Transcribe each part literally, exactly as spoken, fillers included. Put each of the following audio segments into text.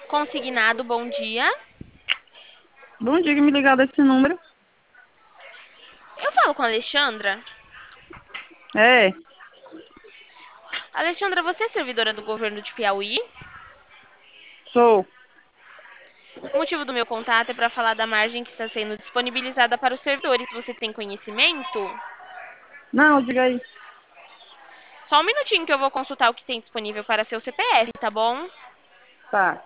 Consignado, bom dia. Bom dia, que me ligaram desse número. Eu falo com a Alexandra. É, Alexandra, você é servidora do governo de Piauí? sou. O motivo do meu contato é para falar da margem que está sendo disponibilizada para os servidores. Você tem conhecimento? Não, diga aí. Só um minutinho que eu vou consultar o que tem disponível para seu C P F, tá bom? Tá.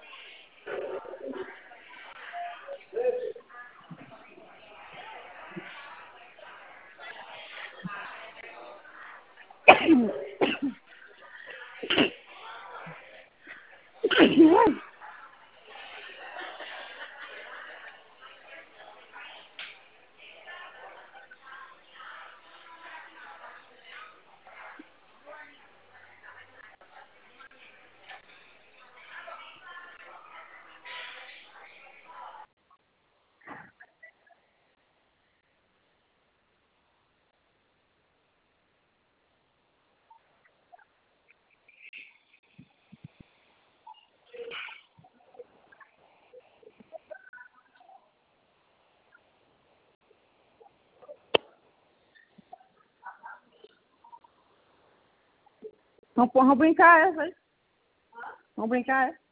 Vamos, vamos brincar essa aí. Vamos brincar essa.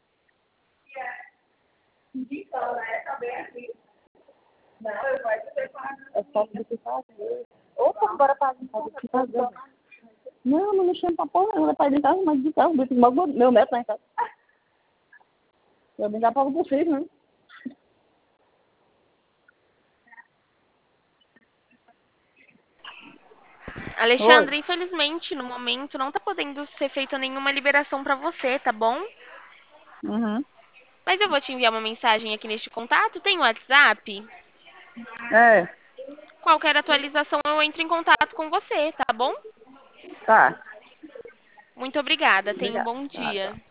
É só do que fazer. Opa, bora pra do que fazer. Não, não me chama pra porra, não é pra ir em casa, mas de casa, meu neto tá em casa. Eu brincar pra vocês, né? Oi. Alexandra, infelizmente, no momento não está podendo ser feita nenhuma liberação para você, tá bom? Uhum. Mas eu vou te enviar uma mensagem aqui neste contato. Tem o WhatsApp? É, Qualquer atualização eu entro em contato com você, tá bom? tá. Muito obrigada. Tenha um Obrigada. bom Tá, dia. tá.